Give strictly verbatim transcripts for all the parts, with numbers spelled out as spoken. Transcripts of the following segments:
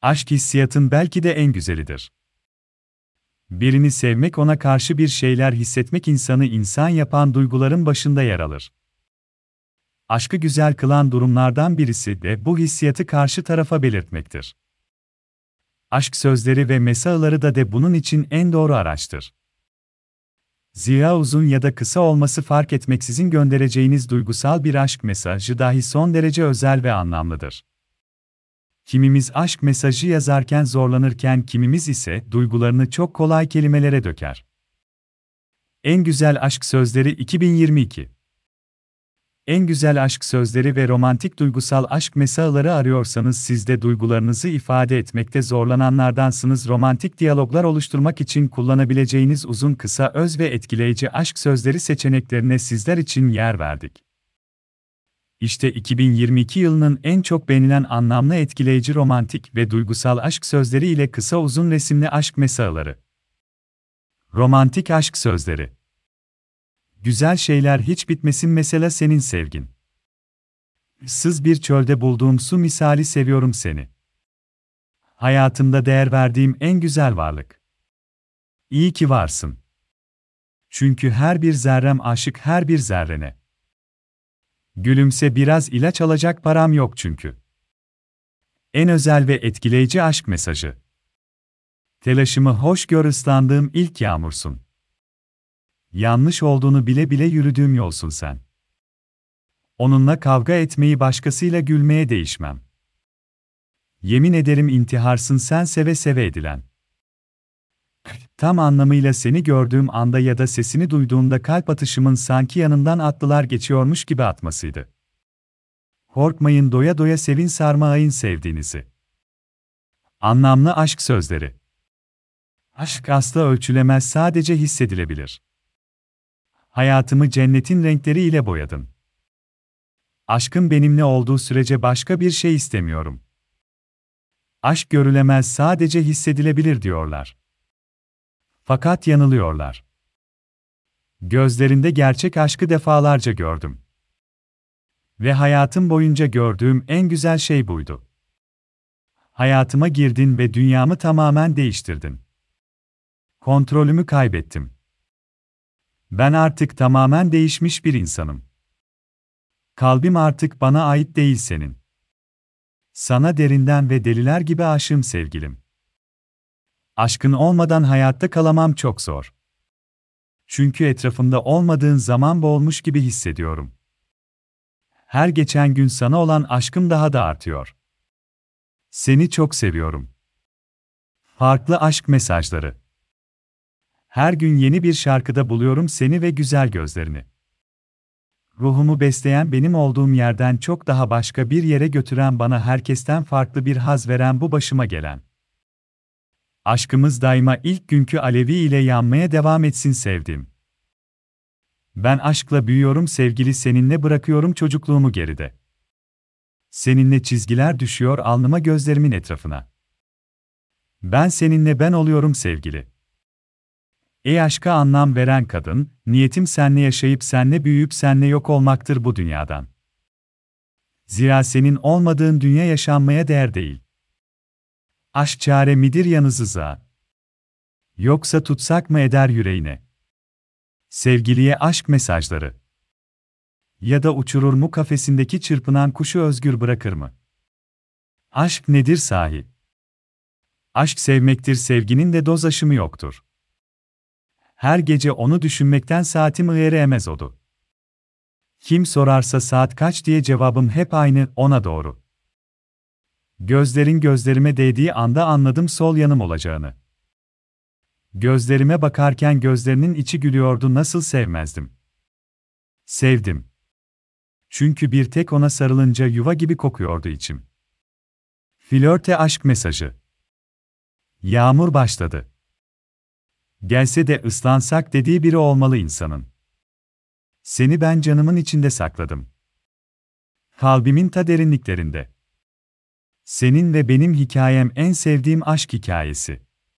Aşk hissiyatın belki de en güzelidir. Birini sevmek, ona karşı bir şeyler hissetmek insanı insan yapan duyguların başında yer alır. Aşkı güzel kılan durumlardan birisi de bu hissiyatı karşı tarafa belirtmektir. Aşk sözleri ve mesajları da de bunun için en doğru araçtır. Zira uzun ya da kısa olması fark etmeksizin göndereceğiniz duygusal bir aşk mesajı dahi son derece özel ve anlamlıdır. Kimimiz aşk mesajı yazarken zorlanırken kimimiz ise duygularını çok kolay kelimelere döker. En Güzel Aşk Sözleri iki bin yirmi iki. En güzel aşk sözleri ve romantik duygusal aşk mesajları arıyorsanız, siz de duygularınızı ifade etmekte zorlananlardansınız. Romantik diyaloglar oluşturmak için kullanabileceğiniz uzun, kısa, öz ve etkileyici aşk sözleri seçeneklerine sizler için yer verdik. İşte iki bin yirmi iki yılının en çok beğenilen anlamlı, etkileyici, romantik ve duygusal aşk sözleri ile kısa uzun resimli aşk mesajları. Romantik aşk sözleri. Güzel şeyler hiç bitmesin, mesela senin sevgin. Issız bir çölde bulduğum su misali seviyorum seni. Hayatımda değer verdiğim en güzel varlık. İyi ki varsın. Çünkü her bir zerrem aşık, her bir zerrene. Gülümse, biraz ilaç alacak param yok çünkü. En özel ve etkileyici aşk mesajı. Telaşımı hoş gör, ıslandığım ilk yağmursun. Yanlış olduğunu bile bile yürüdüğüm yolsun sen. Onunla kavga etmeyi, başkasıyla gülmeye değişmem. Yemin ederim intiharsın sen, seve seve edilen. Tam anlamıyla seni gördüğüm anda ya da sesini duyduğumda kalp atışımın sanki yanından atlılar geçiyormuş gibi atmasıydı. Korkmayın, doya doya sevin, sarmalayın sevdiğinizi. Anlamlı aşk sözleri. Aşk asla ölçülemez, sadece hissedilebilir. Hayatımı cennetin renkleri ile boyadın. Aşkın benimle olduğu sürece başka bir şey istemiyorum. Aşk görülemez, sadece hissedilebilir diyorlar. Fakat yanılıyorlar. Gözlerinde gerçek aşkı defalarca gördüm. Ve hayatım boyunca gördüğüm en güzel şey buydu. Hayatıma girdin ve dünyamı tamamen değiştirdin. Kontrolümü kaybettim. Ben artık tamamen değişmiş bir insanım. Kalbim artık bana ait değil, senin. Sana derinden ve deliler gibi aşığım sevgilim. Aşkın olmadan hayatta kalamam, çok zor. Çünkü etrafımda olmadığın zaman boğulmuş gibi hissediyorum. Her geçen gün sana olan aşkım daha da artıyor. Seni çok seviyorum. Farklı aşk mesajları. Her gün yeni bir şarkıda buluyorum seni ve güzel gözlerini. Ruhumu besleyen, benim olduğum yerden çok daha başka bir yere götüren, bana herkesten farklı bir haz veren, bu başıma gelen. Aşkımız daima ilk günkü alevi ile yanmaya devam etsin sevdim. Ben aşkla büyüyorum sevgili, seninle bırakıyorum çocukluğumu geride. Seninle çizgiler düşüyor alnıma, gözlerimin etrafına. Ben seninle ben oluyorum sevgili. Ey aşka anlam veren kadın, niyetim senle yaşayıp senle büyüyüp senle yok olmaktır bu dünyadan. Zira senin olmadığın dünya yaşanmaya değer değil. Aşk çare midir yanınıza? Yoksa tutsak mı eder yüreğine? Sevgiliye aşk mesajları. Ya da uçurur mu kafesindeki çırpınan kuşu, özgür bırakır mı? Aşk nedir sahi? Aşk sevmektir, sevginin de doz aşımı yoktur. Her gece onu düşünmekten saatim ıyıremez odu. Kim sorarsa saat kaç diye cevabım hep aynı, ona doğru. Gözlerin gözlerime değdiği anda anladım sol yanım olacağını. Gözlerime bakarken gözlerinin içi gülüyordu, nasıl sevmezdim. Sevdim. Çünkü bir tek ona sarılınca yuva gibi kokuyordu içim. Flörte aşk mesajı. Yağmur başladı. Gelse de ıslansak dediği biri olmalı insanın. Seni ben canımın içinde sakladım. Kalbimin ta derinliklerinde. Senin ve benim hikayem en sevdiğim aşk hikayesi.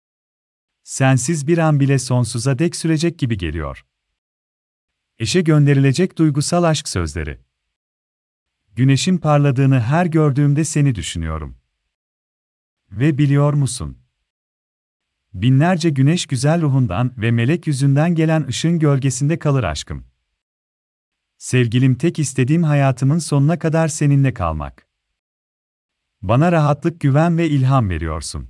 Sensiz bir an bile sonsuza dek sürecek gibi geliyor. Eşe gönderilecek duygusal aşk sözleri. Güneşin parladığını her gördüğümde seni düşünüyorum. Ve biliyor musun? Binlerce güneş güzel ruhundan ve melek yüzünden gelen ışığın gölgesinde kalır aşkım. Sevgilim, tek istediğim hayatımın sonuna kadar seninle kalmak. Bana rahatlık, güven ve ilham veriyorsun.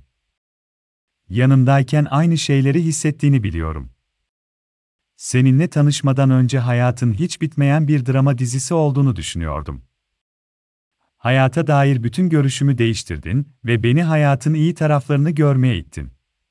Yanımdayken aynı şeyleri hissettiğini biliyorum. Seninle tanışmadan önce hayatın hiç bitmeyen bir drama dizisi olduğunu düşünüyordum. Hayata dair bütün görüşümü değiştirdin ve beni hayatın iyi taraflarını görmeye ittin.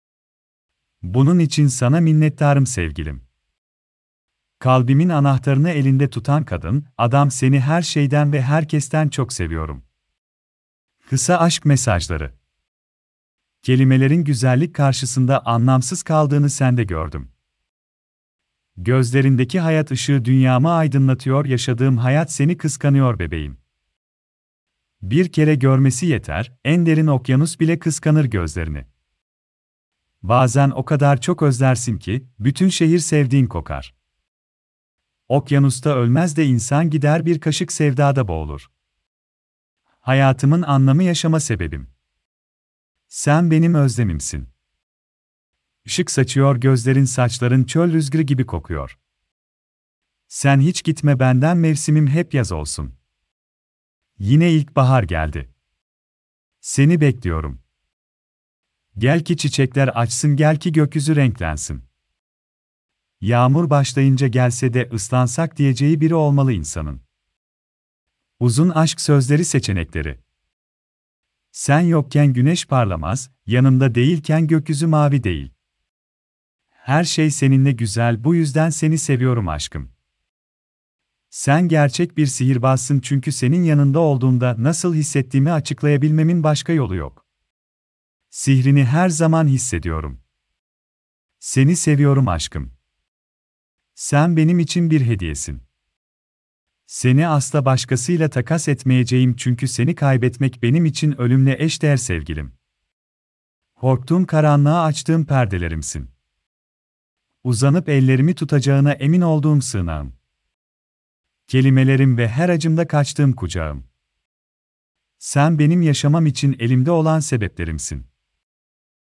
Bunun için sana minnettarım sevgilim. Kalbimin anahtarını elinde tutan kadın, adam, seni her şeyden ve herkesten çok seviyorum. Kısa aşk mesajları. Kelimelerin güzellik karşısında anlamsız kaldığını sende gördüm. Gözlerindeki hayat ışığı dünyamı aydınlatıyor, yaşadığım hayat seni kıskanıyor bebeğim. Bir kere görmesi yeter, en derin okyanus bile kıskanır gözlerini. Bazen o kadar çok özlersin ki, bütün şehir sevdiğin kokar. Okyanusta ölmez de insan gider, bir kaşık sevdada boğulur. Hayatımın anlamı, yaşama sebebim. Sen benim özlemimsin. Işık saçıyor gözlerin, saçların çöl rüzgarı gibi kokuyor. Sen hiç gitme benden, mevsimim hep yaz olsun. Yine ilkbahar geldi. Seni bekliyorum. Gel ki çiçekler açsın, gel ki gökyüzü renklensin. Yağmur başlayınca gelse de ıslansak diyeceği biri olmalı insanın. Uzun aşk sözleri, seçenekleri. Sen yokken güneş parlamaz, yanımda değilken gökyüzü mavi değil. Her şey seninle güzel, bu yüzden seni seviyorum aşkım. Sen gerçek bir sihirbazsın, çünkü senin yanında olduğumda nasıl hissettiğimi açıklayabilmemin başka yolu yok. Sihrini her zaman hissediyorum. Seni seviyorum aşkım. Sen benim için bir hediyesin. Seni asla başkasıyla takas etmeyeceğim, çünkü seni kaybetmek benim için ölümle eşdeğer sevgilim. Korktuğum karanlığa açtığım perdelerimsin. Uzanıp ellerimi tutacağına emin olduğum sığınağım. Kelimelerim ve her acımda kaçtığım kucağım. Sen benim yaşamam için elimde olan sebeplerimsin.